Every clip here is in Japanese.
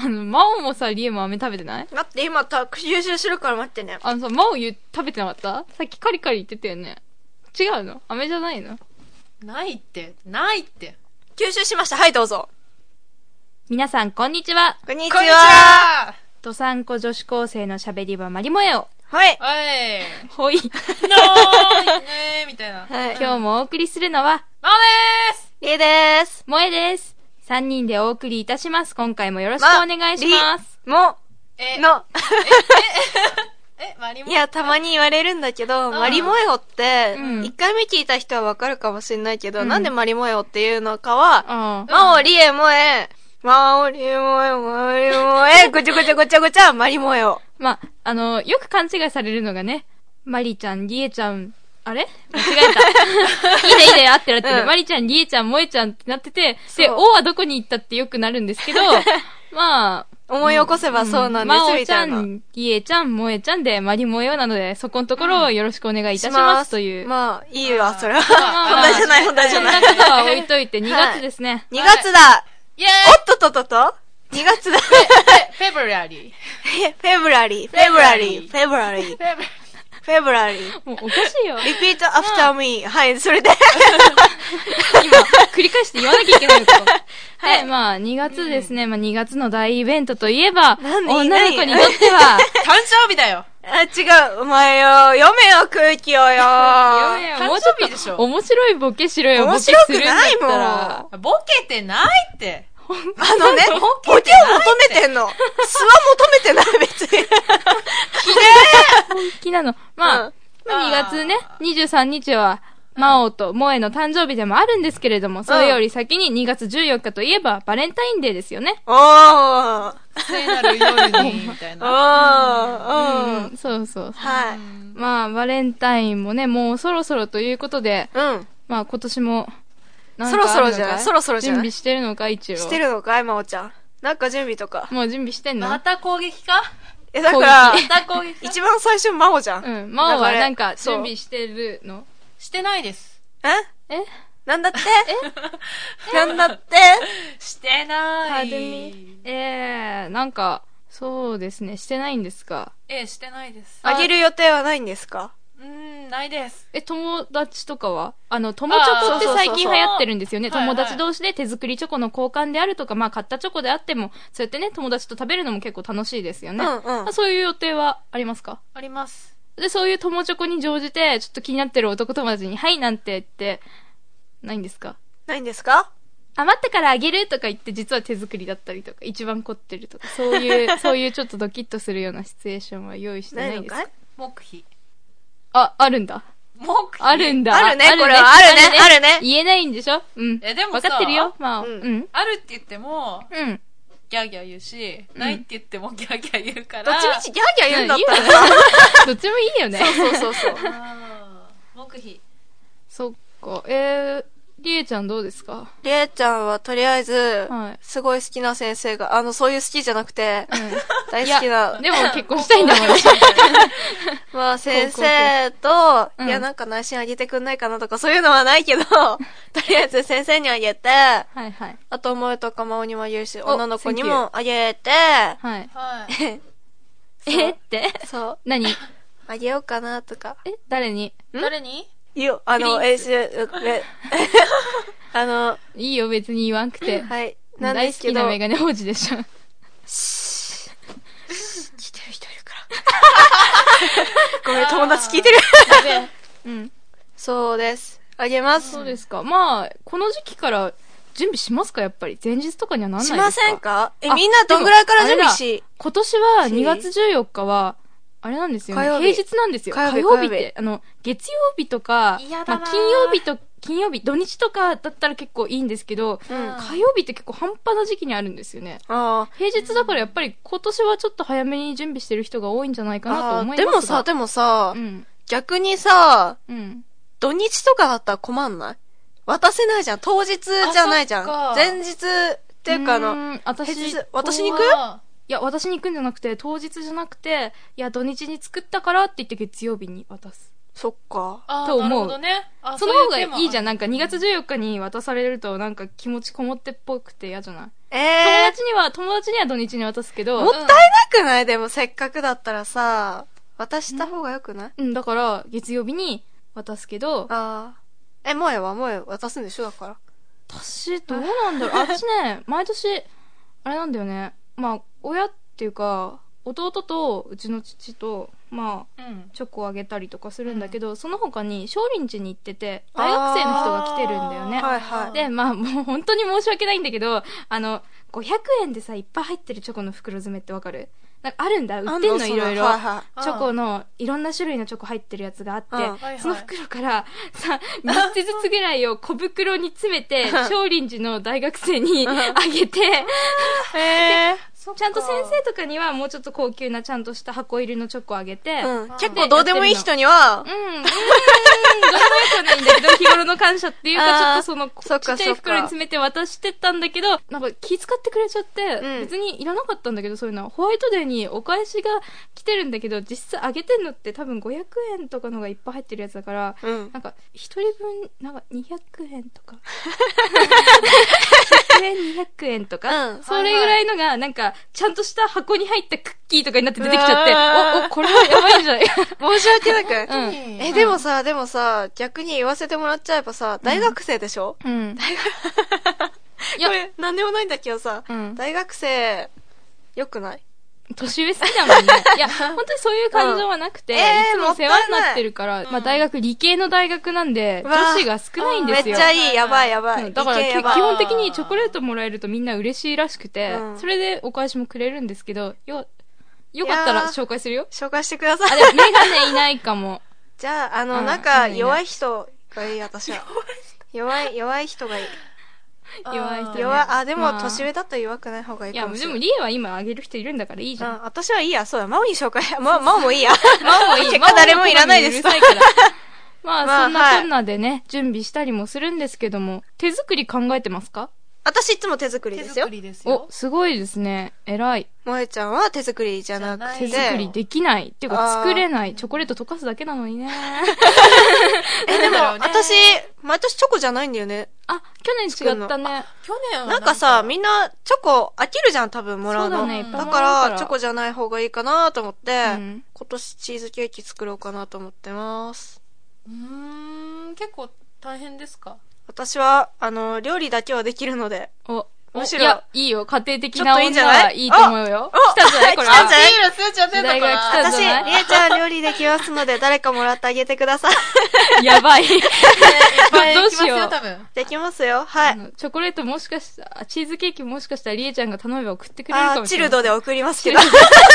マオもさ、リエも飴食べてない？ 待って、今優秀するから待ってね。 さ、マオ食べてなかった？さっきカリカリ言ってたよね。違うの？飴じゃないの？ ないって。 吸収しました。はい、どうぞ。 皆さん、こんにちは。 こんにちは。 どさんこ女子高生のしゃべり場マリモエを。 はい。 ほい。 のーいみたいな。 はい。 今日もお送りするのは、 マオでーす。 リエでーす。 萌えです。3人でお送りいたします。今回もよろしくお願いします。 マリモ。 いや、たまに言われるんだけど、マリモエオって、 うん 1回目聞いた人はわかるかもしれないけど、なんでマリモエオっていうのかは、 うん。 マオリエモエ、マオリエモエ、マリモエ、ごちゃごちゃごちゃごちゃ、マリモエオ。 ま、よく勘違いされるのがね、マリちゃん、リエちゃん、あれ間違えた。いいね、合ってる合ってる。マリちゃん、リエちゃん、萌えちゃんってなってて、で、おはどこに行ったってよくなるんですけど、まあ、 思い起こせばそうなんです、みたいな。 マオちゃん、リエちゃん、萌えちゃんで、マリモエなので、そこのところをよろしくお願いいたしますという。 まあ、いいわ、それは。 まあ本題じゃない、本題じゃない。 そんなことは置いといて、2月ですね。 2月だ。 イェーイ。 おっとっとっとっと ?2 月だ。 フェブラリー。 フェブラリー。 もうおかしいよ。 repeat after me. はい、それで。 今、繰り返して言わなきゃいけないのか。 はいで、まあ、2月ですね。まあ、2月の大イベントといえば、 何女の子にとっては、 誕生日だよ。 あ、違う。お前よ。読めよ、空気をよ。 もうちょっ誕生日でしょと面白いボケしろよ、ボケす面白くるんだっないたら。 ボケてないって。 ボケを求めてんの。素は求めてない、別に。 本気なの。まあ、2月ね、23日は、マオとモエの誕生日でもあるんですけれども、それより先に2月14日といえば、バレンタインデーですよね。 おー。 聖なる夜に、みたいおな。 ー。 そうそう。 はい。 まあ、バレンタインもね、もうそろそろということで、まあ今年も、なんかあるのかい、 そろそろじゃないそろそろじゃない準備してるのか、一応。 してるのかい、まおちゃん。なんか準備とか。 もう準備してんの？ また攻撃か？ だから、 また攻撃か？ 一番最初真央じゃん。 うん。マオはなんかそう準備してるの？ してないです。 えなんだってなんだってしてない。 なんか、そうですね、してないんですか？ してないです。 あげる予定はないんですか？ ないです。 友達とかは友チョコって最近流行ってるんですよね。 そうそうそう友達同士で手作りチョコの交換であるとか、まあ買ったチョコであっても、そうやってね、友達と食べるのも結構楽しいですよね。そういう予定はありますか？ あります。 で、そういう友チョコに乗じて、ちょっと気になってる男友達に、はいなんて言って、ないんですか？ ないんですか？ 余ったからあげるとか言って、実は手作りだったりとか、一番凝ってるとか、そういうちょっとドキッとするようなシチュエーションは用意してないですか？ 黙秘。 あるんだ。 黙秘。 あるんだ。 あるね、これは。あるね。 言えないんでしょ？うん。 でもさ、 わかってるよ。まあ、 あるって言っても、 うん。 ギャーギャー言うし、ないって言ってもギャーギャー言うから。 どっちみちギャーギャー言うんだったらさ。どっちもいいよね。 そう。 黙秘。 そっか。りえちゃんどうですか？ りえちゃんはとりあえずはい、 すごい好きな先生が、そういう好きじゃなくて、大好きな。 でも結婚したいんだもんね。 まあ先生と、いやなんか内心あげてくんないかなとかそういうのはないけど、とりあえず先生にあげて、 はいはい。 あと萌えとかまおにもあげるし、女の子にもあげて、 はい。 はい。 ってそう。 何？ あげようかなとか。 誰に？ 誰に？ いいよ、 いいよ、別に言わんくて。 はい。なん大好ですけど。 きなメガネ王子でしょ。 聞いてる人いるから。ごめん、友達聞いてる。 うん。 そうです。あげます。 そうですか。まあ、この時期から準備しますか、やっぱり。前日とかにはなんないですか？ しませんか？みんなどんぐらいから準備し。 今年は2月14日は、あれなんですよね。平日なんですよ。火曜日って、月曜日とか、まあ、金曜日、土日とかだったら結構いいんですけど、火曜日って結構半端な時期にあるんですよね。平日だからやっぱり今年はちょっと早めに準備してる人が多いんじゃないかなと思いますが。 でもさ、逆にさ、 うん。 土日とかだったら困んない？渡せないじゃん。当日じゃないじゃん。前日っていうか私に行く？ いや、私に行くんじゃなくて、当日じゃなくて、いや、土日に作ったからって言って月曜日に渡す。 そっか。 と思う。 なるほどね。 その方がいいじゃん。なんか2月14日に渡されるとなんか気持ちこもってっぽくて嫌じゃない？ 友達には土日に渡すけど。 もったいなくない？でもせっかくだったらさ、渡した方がよくない？ だから、月曜日に渡すけど。 もえ渡すんでしょだから。 私、どうなんだろう。私ね、毎年、あれなんだよね。まあ、親っていうか、弟とうちの父と、まあ、チョコをあげたりとかするんだけど、その他に少林寺に行ってて、大学生の人が来てるんだよね。で、まあ、もう本当に申し訳ないんだけど、500円でさ、いっぱい入ってるチョコの袋詰めってわかる？なんかあるんだ、売ってんの、いろいろ。チョコの、いろんな種類のチョコ入ってるやつがあって、その袋からさ、3つずつぐらいを小袋に詰めて、少林寺の大学生にあげて、ちゃんと先生とかにはもうちょっと高級なちゃんとした箱入りのチョコあげて、 結構どうでもいい人には、 どうでもよくはないんだけど、日頃の感謝っていうか、ちょっとその、ちっちゃい袋に詰めて渡してたんだけど、なんか気遣ってくれちゃって、別にいらなかったんだけど、そういうのは。ホワイトデーにお返しが来てるんだけど、実際あげてんのって多分500円とかのがいっぱい入ってるやつだから、なんか一人分、なんか200円とか。100円、200円とか、それぐらいのが、なんか、ちゃんとした箱に入ったクッキーとかになって出てきちゃって、これはやばいんじゃない申し訳なく。でもさ、逆に言わせてもらっちゃえばさ、大学生でしょ？大学、これ、なんでもないんだけどさ、大学生、よくない？ 年上好きだもんね。いや、本当にそういう感情はなくて、いつも世話になってるから、まあ大学、理系の大学なんで、女子が少ないんですよ。 めっちゃいい、やばい。だから基本的にチョコレートもらえるとみんな嬉しいらしくて、それでお返しもくれるんですけど、よかったら紹介するよ。 紹介してください。 でもメガネいないかも。 じゃあ、なんか、弱い人がいい、私は。弱い人がいい。 弱い人、 でも年上だったら弱くない方がいいかもしれない。 いや、でもリエは今あげる人いるんだからいいじゃん。 私はいいや、そうだ、マオに紹介、マオもいいや。 マオもいい。 結果誰もいらないです。 まあ、そんなこんなでね、準備したりもするんですけども、手作り考えてますか？ 私いつも手作りですよ。 お、すごいですね。偉い。 萌えちゃんは手作りじゃなくて。 手作りできない。っていうか作れない。チョコレート溶かすだけなのにね。 でも、私、毎年チョコじゃないんだよね。 去年違ったね。 去年はなんかさ、みんなチョコ飽きるじゃん、多分もらうの。 そうだね、 だから、チョコじゃない方がいいかなと思って、今年チーズケーキ作ろうかなと思ってます。 結構大変ですか？ 私は、料理だけはできるので。むしろ。 いや、いいよ。家庭的な女はいいと思うよ。来たじゃないこれ。 来たじゃない時代が来たじゃない私、りえちゃん料理できますので、誰かもらってあげてください。 やばい。どうしよう。 できますよ。はい。 チョコレートもしかしたら、チーズケーキもしかしたらりえちゃんが頼めば送ってくれるかもしれない。 チルドで送りますけど。 素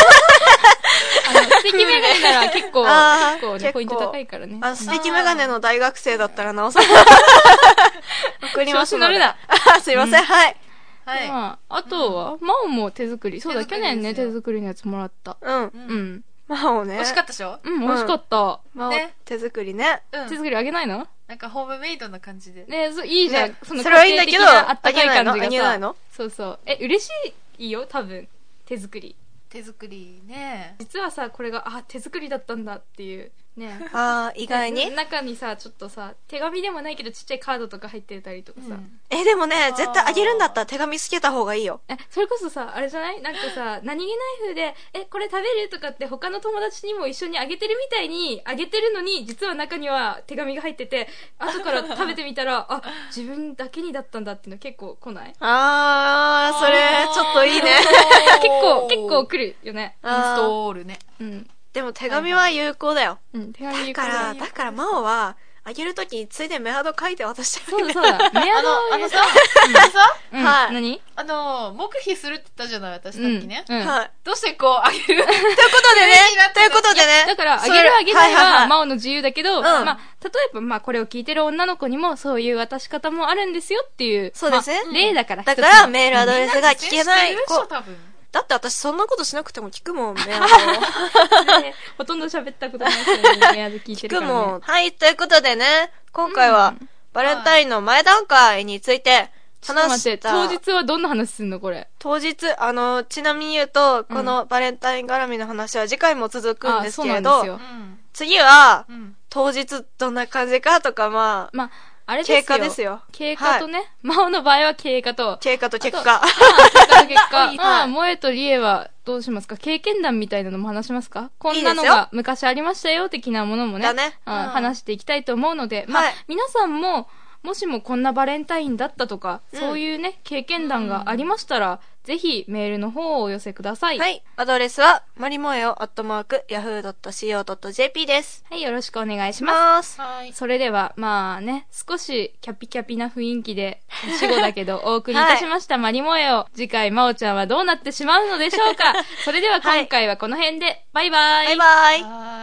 敵メガネなら結構ね、ポイント高いからね。 素敵メガネの大学生だったらなおさら。送りますので。 調子乗るな。 すいません、はい。 まあ、あとは、マオも手作り。そうだ、去年ね、手作りのやつもらった。 マオね。 美味しかったでしょ？ 美味しかった。 マオ、手作りね。 手作りあげないの？ なんかホームメイドな感じで。 ね、いいじゃん。 それはいいんだけど、 あったかい感じがさ。 あげないの？ そうそう。嬉しいよ、多分。手作り。 手作りね。 実はさ、これが、手作りだったんだっていう。ね。 意外に中にさ、ちょっとさ、手紙でもないけどちっちゃいカードとか入ってたりとかさ。 でもね、絶対あげるんだったら手紙つけた方がいいよ。 それこそさ、あれじゃない？なんかさ、何気ない風で、これ食べるとかって他の友達にも一緒にあげてるみたいにあげてるのに、実は中には手紙が入ってて、後から食べてみたら、自分だけにだったんだっていうの結構来ない？ それ、ちょっといいね。 結構来るよね。 インストールね。 でも手紙は有効だよ。 手紙有効だ。 だからマオは、あげるときについでメアド書いて渡してる。そうだ。メアドはい。 何？ 黙秘するって言ったじゃない、私さっきね。 はい。 どうしてこうあげる？ということでね。 だから、あげるあげないは、マオの自由だけど、まあ、例えば、これを聞いてる女の子にも、そういう渡し方もあるんですよっていう。 そうですね。 例だから。 だから、メールアドレスが聞けない。 多分。 だって私そんなことしなくても聞くもん、メアド。 ほとんど喋ったことない人にメアド聞いてるからね。聞くもん。 はい、ということでね、今回は、バレンタインの前段階について話した。 当日はどんな話すんのこれ。 当日、ちなみに言うと、このバレンタイン絡みの話は次回も続くんですけれど、次は、当日どんな感じかとか、 あれですよ。 経過ですよ。 経過とね、魔王の場合は経過と。 経過と結果。 経過と結果。まあ、萌えとリエはどうしますか？経験談みたいなのも話しますか？こんなのが昔ありましたよ、的なものもね。話していきたいと思うので、まあ、皆さんも、もしもこんなバレンタインだったとか、そういうね、経験談がありましたら、ぜひメールの方をお寄せください。 はい。アドレスは、まりもえお@yahoo.co.jp です。 はい、よろしくお願いします。 はい。 それでは、まあね、少しキャピキャピな雰囲気で、死後だけどお送りいたしました、まりもえを。次回、まおちゃんはどうなってしまうのでしょうか。それでは今回はこの辺で、バイバイ。 バイバイ。